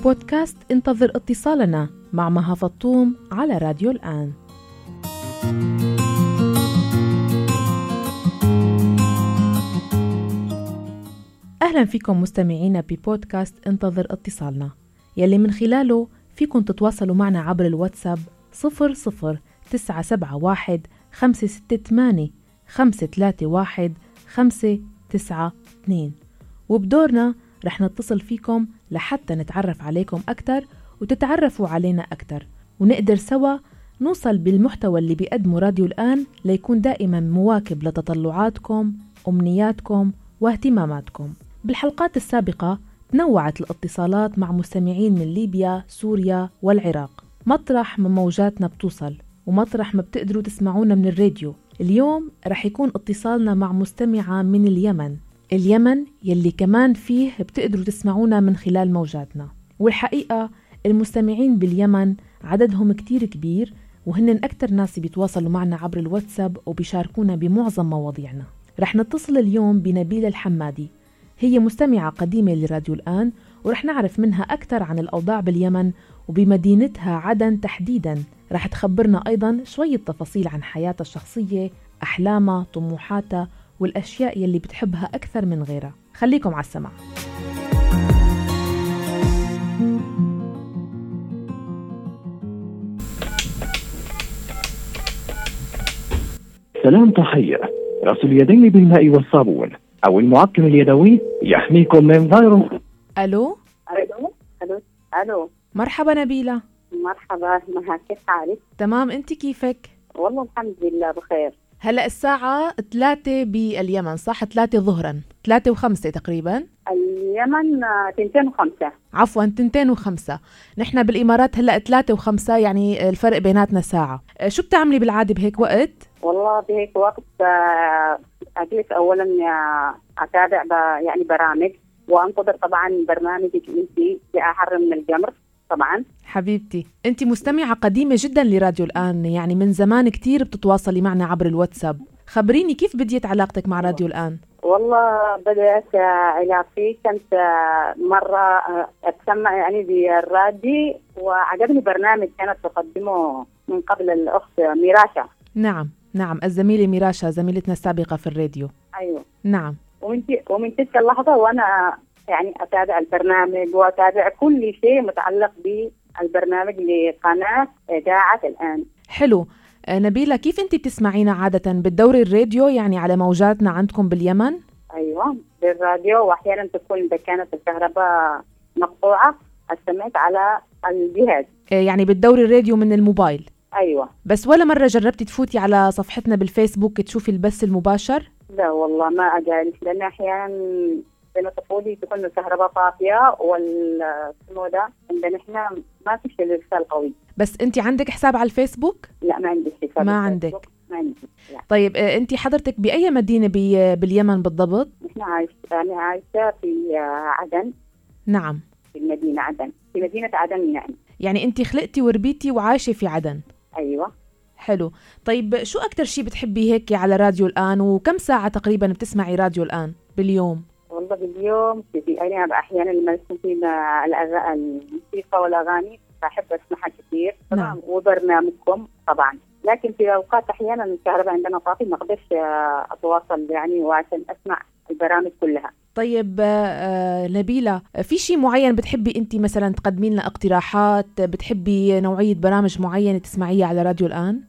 بودكاست انتظر اتصالنا مع مها فطوم على راديو الآن. أهلا فيكم مستمعينا ببودكاست انتظر اتصالنا، يلي من خلاله فيكم تتواصلوا معنا عبر الواتساب 00971 568 531 592، وبدورنا رح نتصل فيكم لحتى نتعرف عليكم أكتر وتتعرفوا علينا أكتر، ونقدر سوا نوصل بالمحتوى اللي بيقدمه راديو الآن ليكون دائما مواكب لتطلعاتكم، أمنياتكم واهتماماتكم. بالحلقات السابقة تنوعت الاتصالات مع مستمعين من ليبيا، سوريا والعراق، مطرح ما موجاتنا بتوصل ومطرح ما بتقدروا تسمعونا من الراديو. اليوم رح يكون اتصالنا مع مستمعة من اليمن يلي كمان فيه بتقدروا تسمعونا من خلال موجاتنا. والحقيقة المستمعين باليمن عددهم كتير كبير، وهن أكتر ناس بيتواصلوا معنا عبر الواتساب وبيشاركونا بمعظم مواضيعنا. رح نتصل اليوم بنبيلة الحمادي، هي مستمعة قديمة لراديو الآن، ورح نعرف منها أكتر عن الأوضاع باليمن وبمدينتها عدن تحديداً. رح تخبرنا أيضاً شوية تفاصيل عن حياتها الشخصية، أحلامها، طموحاتها والأشياء يلي بتحبها أكثر من غيرها. خليكم على السمع. سلام تحية. غسل اليدين بالماء والصابون أو المعقم اليدوي يحميكم من فيروس. ألو. مرحبا نبيلة. مرحبا مها، كيف حالك؟ تمام، أنت كيفك؟ والله الحمد لله بخير. هلأ الساعة 3 باليمن، صح؟ 3 ظهرا، 3 و5 تقريبا. اليمن 2:05. عفوا 2:05. نحن بالإمارات هلأ 3 و5، يعني الفرق بيناتنا ساعة. شو بتعملي بالعادة بهيك وقت؟ والله بهيك وقت أجلس أولا أتابع يعني برامج، وأنتظر طبعا برنامجك أنت لأحر من الجمر. طبعا حبيبتي، أنت مستمعة قديمة جدا لراديو الآن، يعني من زمان كتير بتتواصلي معنا عبر الواتساب. خبريني كيف بديت علاقتك مع راديو الآن؟ والله بدأت علاقتي كنت مرة أتسمع يعني بالراديو، وعجبني برنامج كانت تقدمه من قبل الأخت ميراشا. نعم الزميلة ميراشا، زميلتنا السابقة في الراديو. أيوة نعم. ومن تلك اللحظة وأنا يعني أتابع البرنامج وأتابع كل شيء متعلق بالبرنامج لقناة إذاعة الآن. حلو. نبيلة، كيف أنت بتسمعينا عادة؟ بالدوري الراديو يعني على موجاتنا عندكم باليمن؟ أيوة بالراديو، وأحيانا تكون إذا كانت الكهرباء مقطوعة استمعت على الجهاز. يعني بالدوري الراديو من الموبايل؟ أيوة. بس ولا مرة جربتي تفوتي على صفحتنا بالفيسبوك تشوفي البث المباشر؟ لا والله ما أجالس، لأن أحيانا زي ما تقولي تكون الكهرباء طافية والسمو ده عندنا إحنا ما في شيء إرسال قوي. بس أنت عندك حساب على الفيسبوك؟ لا ما عندي حساب. ما عندك؟ ما عندي. لا. طيب أنت حضرتك بأي مدينة باليمن بالضبط؟ أنا عايشة في عدن. نعم. في المدينة عدن، في مدينة عدن يعني. يعني أنت خلقتي وربيتي وعايشة في عدن؟ أيوة. حلو. طيب شو أكتر شيء بتحبي هيك على راديو الآن، وكم ساعة تقريبا بتسمعي راديو الآن باليوم؟ والله باليوم أنا أحيانا لما يكون في الموسيقى والأغاني بحب أسمعها كثير. نعم. وبرنامجكم طبعا، لكن في أوقات أحيانا الكهرباء عندنا طافي ما أقدرش أتواصل يعني وعشان أسمع البرامج كلها. طيب نبيلة، في شيء معين بتحبي أنت مثلا تقدمي لنا اقتراحات؟ بتحبي نوعية برامج معينة تسمعيها على راديو الآن؟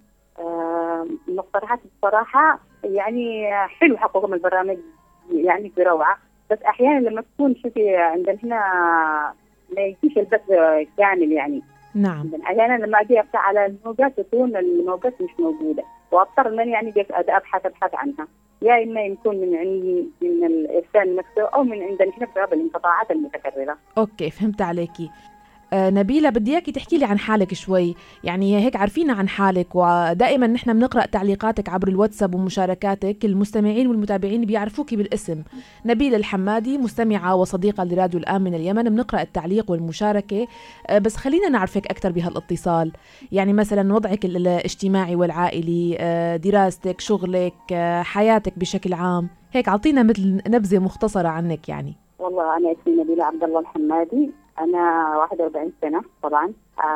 المقترحات بصراحة يعني حلو حقكم البرامج يعني بروعة، بس أحيانا لما تكون شوفي عندنا هنا ما يجيش البث كامل يعني. نعم. أحيانا لما أجي أفتح على الموجات تكون الموجات مش موجودة، وأضطر أنني يعني أبحث عنها، يا إما يكون من الإرسال نفسه أو من عندنا هنا بسبب الانقطاعات المتكررة. أوكي، فهمت عليكي. نبيلة، بدي اياكي تحكي لي عن حالك شوي، يعني هيك عارفينا عن حالك، ودائما نحن بنقرأ تعليقاتك عبر الواتساب ومشاركاتك، المستمعين والمتابعين بيعرفوكي بالاسم نبيلة الحمادي، مستمعة وصديقة لراديو الآن من اليمن. بنقرأ التعليق والمشاركة، بس خلينا نعرفك أكثر بهالاتصال، يعني مثلا وضعك الاجتماعي والعائلي، دراستك، شغلك، حياتك بشكل عام، هيك عطينا مثل نبذة مختصرة عنك يعني. والله أنا اسمي نبيلة عبد الله الحمادي، أنا 41 سنة طبعا.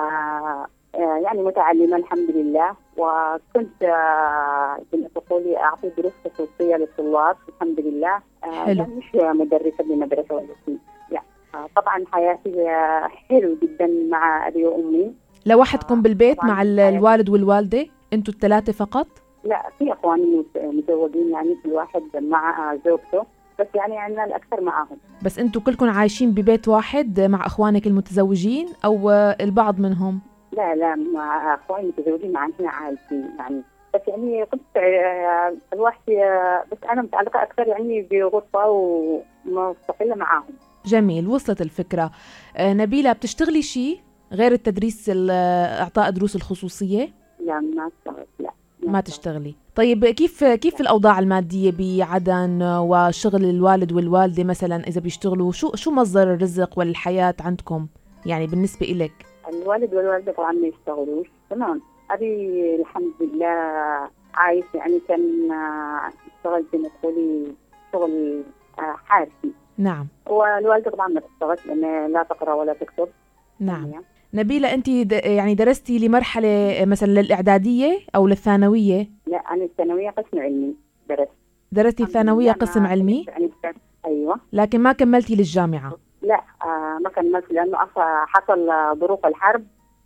يعني متعلمة الحمد لله، وكنت زي ما تقولي أعطي دروس خصوصية للطلاب الحمد لله. حلو. يعني مش مدرسة بمدرسة ولا شيء يعني. طبعا حياتي حلو جدا مع أبي وأمي. لوحدكم بالبيت طبعاً مع الوالد والوالدة؟ انتوا الثلاثة فقط؟ لا، في اخواني متزوجين، يعني كل واحد مع زوجته، بس يعني عندنا الاكثر معاهم. بس انتوا كلكم عايشين ببيت واحد مع اخوانك المتزوجين او البعض منهم؟ لا، مع اخواني متزوجين معنا عايشين يعني. بس يعني كنت الواحد بس انا متعلقه اكثر يعني بغرفه ومستقله معاهم. جميل، وصلت الفكرة. نبيلة، بتشتغلي شيء غير التدريس اعطاء دروس الخصوصية؟ لا، ما اشتغلت. لا، ما تشتغلي. طيب كيف الأوضاع المادية بعدن وشغل الوالد والوالدة مثلا إذا بيشتغلوا؟ شو مصدر الرزق والحياة عندكم يعني بالنسبة إلك؟ الوالد والوالده طبعا ما يشتغلوش. تمام. ابي الحمد لله عايش يعني، كان اشتغل زي ما تقولي شغل حارسي. نعم. والوالده طبعا ما تشتغلش لان لا تقرا ولا تكتب. نعم. نبيلة، أنت يعني درستي لمرحلة مثلا للإعدادية أو للثانوية؟ لا، أنا الثانوية قسم علمي درستي الثانوية قسم علمي؟ أيوة. لكن ما كملتي للجامعة؟ لا، ما كملت لأنه حصل ظروف الحرب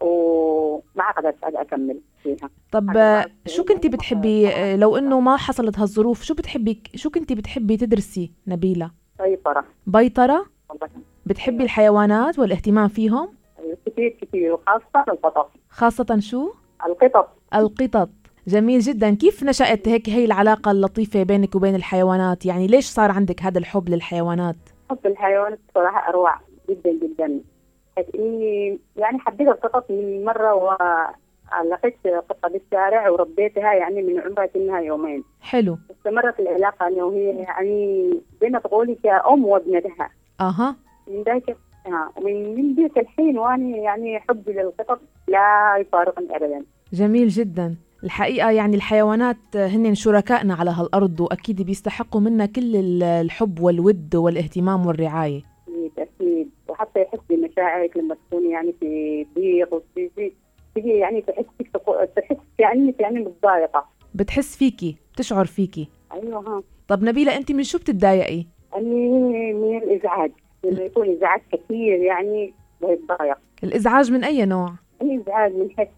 وما قدرت أكمل فيها. طب شو كنتي بتحبي لو إنه ما حصلت هالظروف؟ شو كنتي بتحبي تدرسي نبيلة؟ بيطرة؟ بتحبي الحيوانات والاهتمام فيهم؟ كثير وخاصة القطط. خاصة شو؟ القطط. جميل جدا. كيف نشأت هي العلاقة اللطيفة بينك وبين الحيوانات؟ يعني ليش صار عندك هذا الحب للحيوانات؟ حب الحيوانات صراحة أروع جدا جدا. إني يعني حبيت القطط من مرة، ولقيت قطة بالشارع وربيتها يعني من عمرها كأنها يومين. حلو. استمرت العلاقة أنا وهي يعني زي ما تقولي كأم وابنتها. من ذاك ومن ذاك الحين وأنا يعني حبي للقطط لا يفارقني أبدا. جميل جدا. الحقيقة يعني الحيوانات هن شركائنا على هالأرض، وأكيد بيستحقوا منا كل الحب والود والاهتمام والرعاية. أكيد. وحتى يحس بمشاعرك لما تكون يعني في ضيق وتيجي يعني تحس كأنك يعني متضايقة. بتحس فيكي، بتشعر فيكي. أيوة. طب نبيلة، أنت من شو بتتضايقي؟ من الإزعاج. لما يكون إزعاج كثير يعني بتضايق. الإزعاج من أي نوع؟ الإزعاج من حيث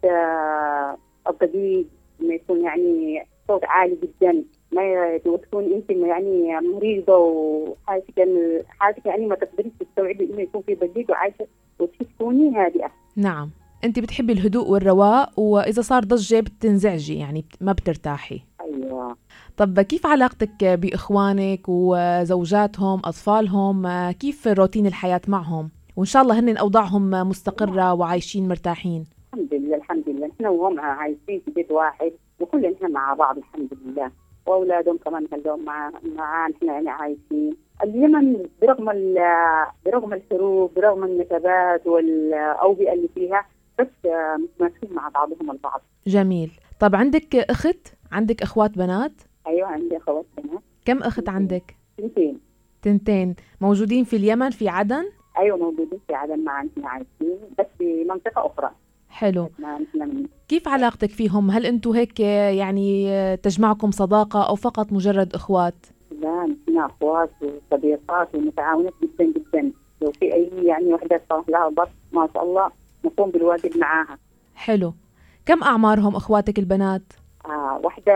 الضجيج، لما يكون يعني صوت عالي جدا، ما تكون انت يعني مريضه وحالتك يعني ما تقدريش تستوعبي انه يكون في ضجيج وعايشه وتكوني هادئه. نعم. انت بتحبي الهدوء والرواء، واذا صار ضجه بتنزعجي يعني ما بترتاحي. ايوه. طب كيف علاقتك باخوانك وزوجاتهم اطفالهم؟ كيف روتين الحياه معهم؟ وان شاء الله هن اوضاعهم مستقره وعايشين مرتاحين؟ الحمد لله احنا وهم عايشين في بيت واحد وكلنا مع بعض الحمد لله، واولادهم كمان كلهم معانا احنا يعني عايشين. اليمن برغم الحروب، برغم النكبات والاوبئه اللي فيها، بس متماسكين مع بعضهم البعض. جميل. طب عندك اخوات بنات؟ ايوه عندي اخوات بنات. كم اخت عندك؟ 2. موجودين في اليمن في عدن؟ ايوه موجودين في عدن معنا عايشين، بس في منطقه اخرى. حلو. كيف علاقتك فيهم؟ هل انتم هيك يعني تجمعكم صداقة أو فقط مجرد إخوات؟ لا، نحن أخوات وصديقات ومتعاونات جدا جدا. لو في أي يعني وحدة صار لها ضغط ما شاء الله نقوم بالواجب معاها. حلو. كم أعمارهم أخواتك البنات؟ واحدة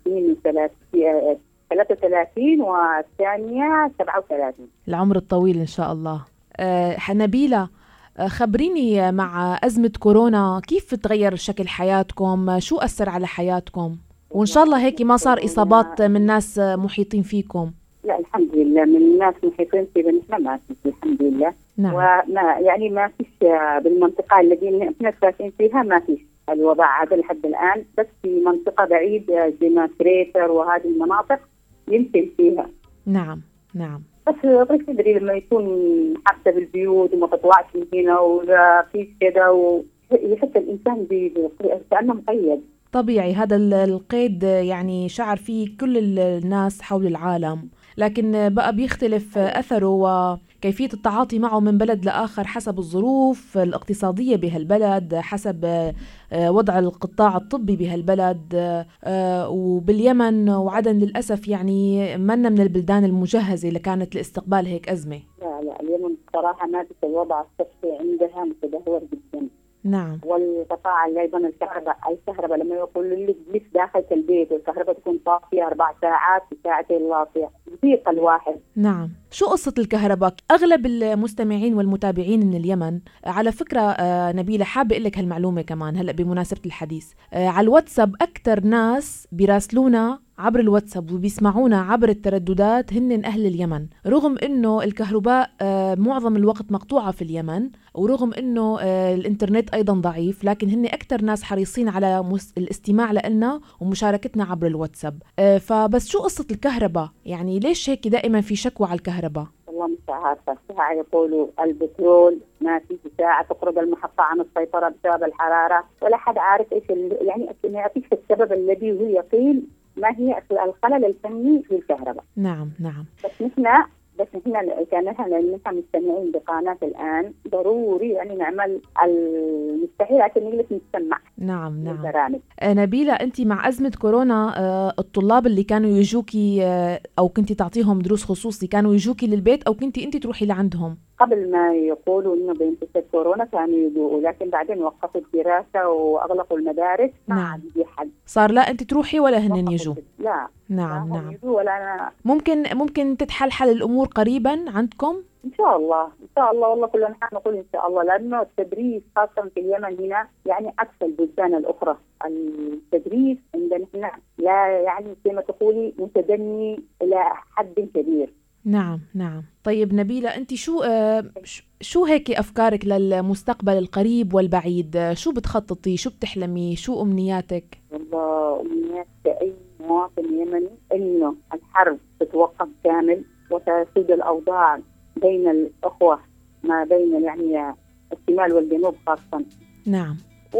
33 والثانية 37. العمر الطويل إن شاء الله. نبيلة، خبريني مع أزمة كورونا كيف تغير شكل حياتكم؟ شو أثر على حياتكم؟ وإن شاء الله هيك ما صار إصابات من ناس محيطين فيكم. لا الحمد لله من الناس محيطين فينا نحن ما فيش الحمد لله. نعم. وما يعني ما فيش بالمنطقة اللي احنا ساكنين فيها ما فيش الوباء هذا لحد الآن، بس في منطقة بعيد زي ما كريتر وهذه المناطق يمكن فيها. نعم. بس تدري لما يكون حتى بالبيوت وما تطلعش من هنا ولا في كذا ويحس الإنسان كأنه مقيد. طبيعي، هذا القيد يعني شعر فيه كل الناس حول العالم، لكن بقى بيختلف أثره كيفية التعاطي معه من بلد لآخر حسب الظروف الاقتصادية بهالبلد، حسب وضع القطاع الطبي بهالبلد. وباليمن وعدن للأسف يعني منا من البلدان المجهزة اللي كانت لاستقبال هيك أزمة. لا اليمن بصراحة ما في الوضع الصحي عندها متدهور جدا. نعم. والقطاع أيضا الكهرباء لما يقولوا لك جلس داخل البيت والكهرباء تكون طافية 4 ساعات وساعتين لاطية يضيق الواحد. نعم. شو قصة الكهرباء؟ أغلب المستمعين والمتابعين من اليمن على فكرة نبيلة حابة أقول لك هالمعلومة كمان هلأ بمناسبة الحديث. على الواتساب أكتر ناس بيراسلونا عبر الواتساب وبيسمعونا عبر الترددات هن أهل اليمن، رغم أنه الكهرباء معظم الوقت مقطوعة في اليمن، ورغم أنه الإنترنت أيضا ضعيف، لكن هن أكتر ناس حريصين على الاستماع لنا ومشاركتنا عبر الواتساب. فبس شو قصة الكهرباء؟ يعني ليش هيك دائما في شكوى على الكهرباء؟ والله مش عارفة. ساعة يقولوا البترول ما في ساعة تخرج المحطة عن السيطرة بسبب الحرارة، ولا حد عارف إيش يعني ما فيش السبب الذي هو يقين ما هي الخلل الفني في الكهرباء. نعم نعم. بس نحن كان نحن مستمعين بقناة الآن ضروري يعني نعمل المستحيل عشان نجلس نستمع. نعم نعم. البرامج. نبيلة أنت مع أزمة كورونا الطلاب اللي كانوا يجوكي أو كنتي تعطيهم دروس خصوصي كانوا يجوكي للبيت أو كنتي أنت تروحي لعندهم؟ قبل ما يقولوا إنه بينتشر كورونا كانوا يجوا، لكن بعدين وقفوا الدراسة وأغلقوا المدارس. نعم. ما عاد يجي حد. صار لا أنت تروحي ولا هن يجوا؟ لا. نعم لا نعم. يجوا ولا أنا. ممكن تتحل الأمور قريبا عندكم؟ إن شاء الله إن شاء الله. والله كلنا نحن نقول إن شاء الله، لأنه التدريس خاصة في اليمن هنا يعني أكثر البلدان الأخرى التدريس عندنا هنا لا يعني كما تقولي متدني إلى حد كبير. نعم نعم. طيب نبيلة أنت شو هيك أفكارك للمستقبل القريب والبعيد؟ شو بتخططي؟ شو بتحلمي؟ شو أمنياتك؟ والله أمنيات أي مواطن يمني إنه الحرب تتوقف كامل وتسود الأوضاع بين الأخوة ما بين يعني الشمال والجنوب خاصة. نعم.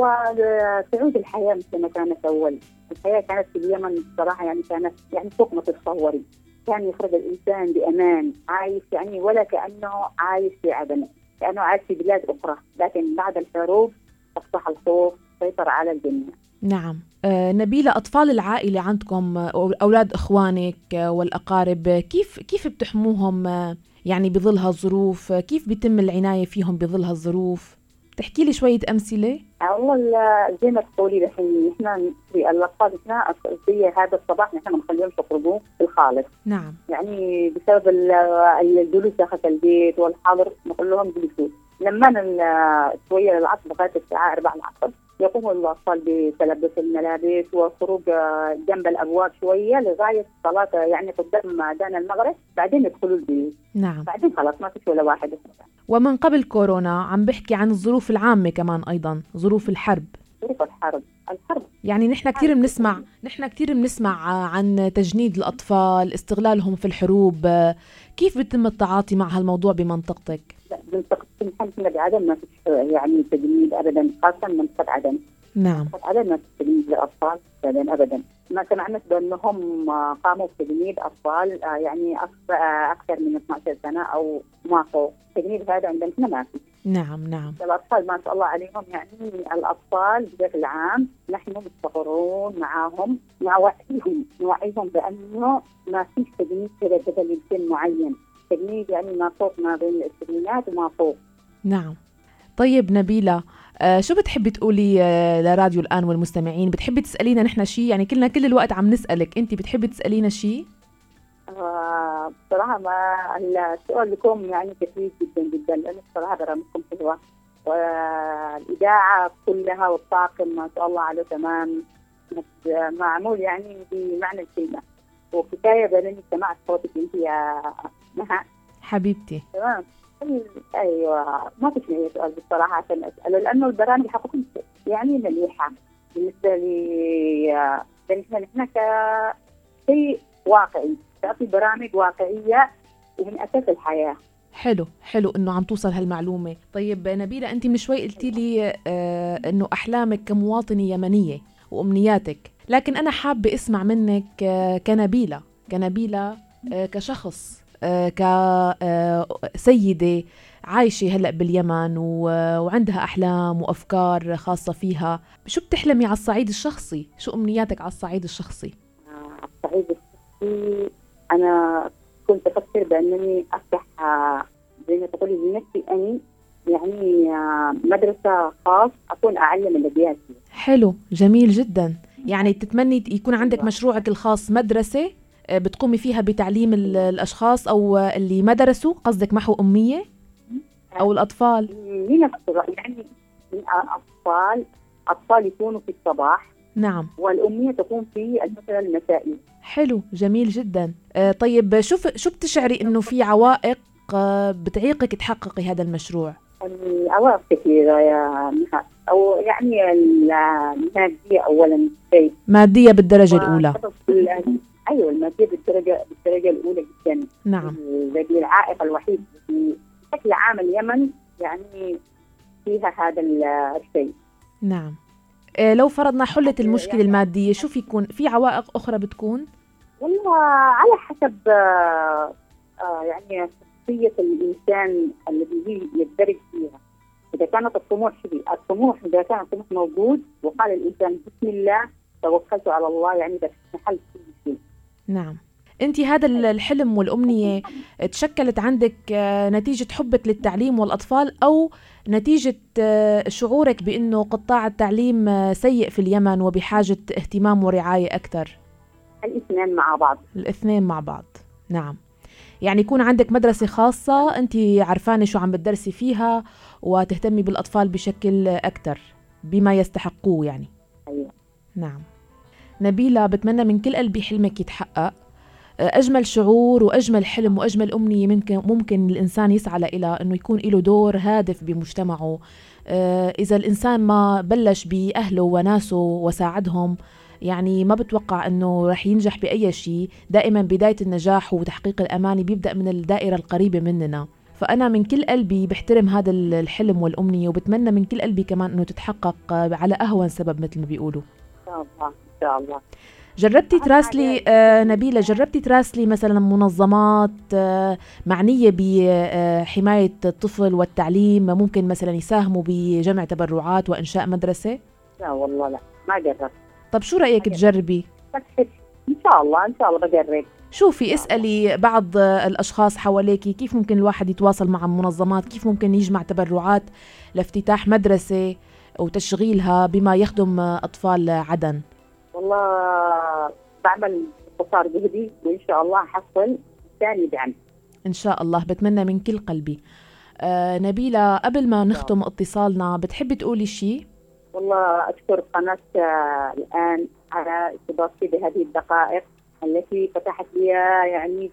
وتعود الحياة مثل ما كانت أول. الحياة كانت في اليمن بصراحة يعني كانت يعني فوق ما تتصوري. كان يخرج الإنسان بأمان عايش يعني ولا كأنه عايش في عدن، كأنه عايش في بلاد أخرى. لكن بعد الحروب أصبح الخوف سيطر على الجميع. نعم. نبيلة أطفال العائلة عندكم أولاد إخوانك والأقارب كيف بتحموهم يعني بظل هالظروف؟ كيف بيتم العناية فيهم بظل هالظروف؟ تحكي لي شوية أمثلة؟ والله زي ما تقولي الحين نحن في الأطفال زي هذا الصباح نحن ما نخليهمش يخرجوا بالخالص. نعم. يعني بسبب الجلوس داخل البيت والحظر نقول لهم جلسوا. لما شوية العصر لغاية الساعة 4 العصر يقوم الأطفال بتلبس الملابس وخروج جنب الأبواب شوية لغاية الصلاة يعني قدام أذان المغرب، بعدين يدخلوا البيت. نعم. بعدين خلاص ما فيش ولا واحد. ومن قبل كورونا عم بحكي عن الظروف العامة كمان أيضا ظروف الحرب. ظروف الحرب يعني نحن كتير بنسمع عن تجنيد الأطفال، استغلالهم في الحروب. كيف بيتم التعاطي مع هالموضوع بمنطقتك؟ لا منطقة نحن بعدن ما فيش يعني تجنيد أبدا، خاصة منطقة عدن. نعم. منطقة عدن ما فيش تجنيد للأطفال أبدا. ما سمعنا بأنهم قاموا بتجنيد أطفال يعني أكثر من 12 سنة أو ما فوق. التجنيد هذا عندنا ما في. نعم نعم. الأطفال ما شاء الله عليهم يعني الأطفال بشكل عام نحن مستقرون معهم، نوعيهم بأنه ما فيش تجنيد كذا لسن معين. تجنيد يعني ما فوق ما بين العشرينات وما فوق. نعم. طيب نبيلة شو بتحبي تقولي لراديو الآن والمستمعين؟ بتحبي تسألينا نحن شيء؟ يعني كلنا كل الوقت عم نسألك، أنت بتحبي تسألينا شيء؟ بصراحة ما السؤال لكم يعني كثير جدا جدا، لأن بصراحة برامجكم حلوة والإذاعة كلها والطاقم ما شاء الله عليه تمام معمول يعني بمعنى الكلمة. وكفاية بأنني سمعت صوتك أنت يا مها حبيبتي. تمام. أيوة ما فيش أي سؤال بصراحة عشان أسأله، لأنه البرامج حقكم يعني مليحة بالنسبة لي. نحن كشيء واقعي، تعطي برامج واقعية ومن أساس الحياة. حلو إنه عم توصل هالمعلومة. طيب نبيلة أنت من شوي قلتي لي إنه أحلامك كمواطنة يمنية وأمنياتك، لكن أنا حابة أسمع منك كنبيلة كشخص كسيدة عايشة هلأ باليمن وعندها أحلام وأفكار خاصة فيها، شو بتحلمي على الصعيد الشخصي؟ شو أمنياتك على الصعيد الشخصي؟ على الصعيد الشخصي أنا كنت أفكر بأنني أفتح زي ما تقولي لنفسي أني يعني مدرسة خاص أكون أعلم الأبيات. حلو، جميل جدا. يعني تتمني يكون عندك مشروعك الخاص مدرسة بتقومي فيها بتعليم الأشخاص أو اللي ما درسوا، قصدك محو أمية أو الأطفال؟ من يعني أطفال يكونوا في الصباح. نعم. والأمية تكون في الفترة المسائية. حلو، جميل جدا. طيب شو بتشعري إنه في عوائق بتعيقك تحققي هذا المشروع؟ العوائق كثيرة يا مها، أو يعني المادية أولا شيء. مادية بالدرجة الأولى. أيوة، المادية بالدرجة الأولى جدا. نعم. العائق الوحيد بشكل عام اليمن يعني فيها هذا الشيء. نعم. لو فرضنا حلت المشكلة يعني المادية، شو يكون في عوائق أخرى بتكون؟ والله على حسب يعني شخصية الإنسان الذي يدرج فيها. إذا كانت الطموح إذا كان الطموح موجود وقال الإنسان بسم الله توكلت على الله، يعني بتحل كل شيء. نعم. أنت هذا الحلم والأمنية تشكلت عندك نتيجة حبك للتعليم والأطفال، أو نتيجة شعورك بأنه قطاع التعليم سيء في اليمن وبحاجة اهتمام ورعاية أكثر؟ الاثنين مع بعض. الاثنين مع بعض. نعم. يعني يكون عندك مدرسة خاصة أنت عرفانة شو عم بتدرسي فيها وتهتمي بالأطفال بشكل أكثر بما يستحقوه يعني. أيوة. نعم. نبيلة، بتمنى من كل قلبي حلمك يتحقق. أجمل شعور وأجمل حلم وأجمل أمنية ممكن الإنسان يسعى إلى أنه يكون له دور هادف بمجتمعه. إذا الإنسان ما بلش بأهله وناسه وساعدهم، يعني ما بتوقع أنه رح ينجح بأي شيء. دائما بداية النجاح وتحقيق الأماني بيبدأ من الدائرة القريبة مننا. فأنا من كل قلبي بحترم هذا الحلم والأمنية، وبتمنى من كل قلبي كمان أنه تتحقق على أهون سبب مثل ما بيقولوا. إن شاء الله إن شاء الله. جربتي تراسلي نبيلة، جربتي تراسلي مثلا منظمات معنية بحماية الطفل والتعليم، ممكن مثلا يساهموا بجمع تبرعات وإنشاء مدرسة؟ لا والله لا، ما جربت. طب شو رأيك تجربي؟ إن شاء الله بجرب. شوفي، اسألي بعض الأشخاص حواليكي كيف ممكن الواحد يتواصل مع منظمات، كيف ممكن يجمع تبرعات لافتتاح مدرسة وتشغيلها بما يخدم أطفال عدن. والله بعمل قصار جهدي وإن شاء الله حصل ثاني دعم إن شاء الله، بتمنى من كل قلبي. نبيلة، قبل ما نختم اتصالنا بتحبي تقولي شيء؟ والله أشكر قناة الآن على استضافتي بهذه الدقائق التي فتحت لي يعني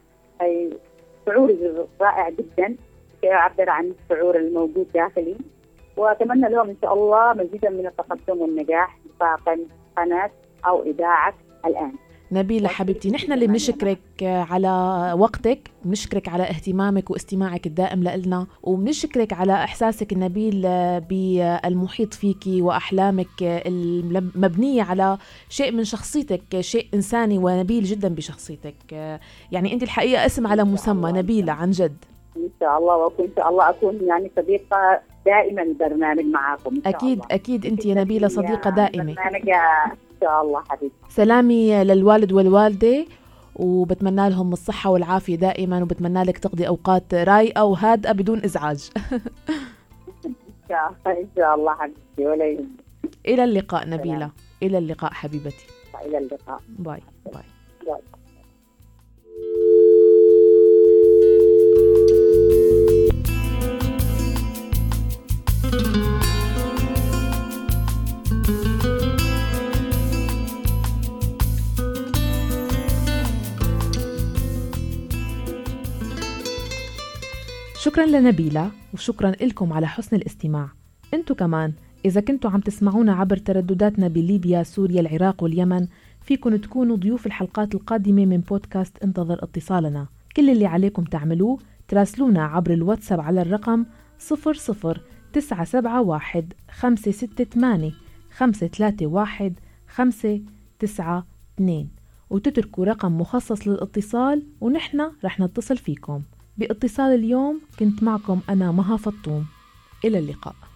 شعور رائع جدا يعبر عن الشعور الموجود داخلي، وأتمنى لهم إن شاء الله مزيدا من التقدم والنجاح قناة أو إذاعة الآن. نبيلة حبيبتي، نحن اللي بنشكرك على وقتك، بنشكرك على اهتمامك واستماعك الدائم لنا، وبنشكرك على إحساسك النبيل بالمحيط فيكي وأحلامك المبنية على شيء من شخصيتك، شيء إنساني ونبيل جدا بشخصيتك. يعني أنت الحقيقة اسم على مسمى، نبيلة عن جد. إن شاء الله، وإن شاء الله أكون يعني صديقة دائما البرنامج معكم. أكيد أكيد، أنت يا نبيلة صديقة دائمة. إن شاء الله حبيبي. سلامي للوالد والوالدة، وبتمنى لهم الصحة والعافية دائما، وبتمنى لك تقضي أوقات رايقة وهادئة بدون إزعاج. إن شاء الله حبيبتي، ولا يهمك. إلى اللقاء نبيلة. إلى اللقاء حبيبتي. إلى اللقاء. باي باي. باي. شكرا لنبيلة، وشكرا لكم على حسن الاستماع. انتو كمان إذا كنتوا عم تسمعونا عبر تردداتنا بليبيا، سوريا، العراق واليمن، فيكن تكونوا ضيوف الحلقات القادمة من بودكاست انتظر اتصالنا. كل اللي عليكم تعملوه تراسلونا عبر الواتساب على الرقم 00971 568 531 592، وتتركوا رقم مخصص للاتصال ونحن رح نتصل فيكم. باتصال اليوم كنت معكم أنا مها فطوم، إلى اللقاء.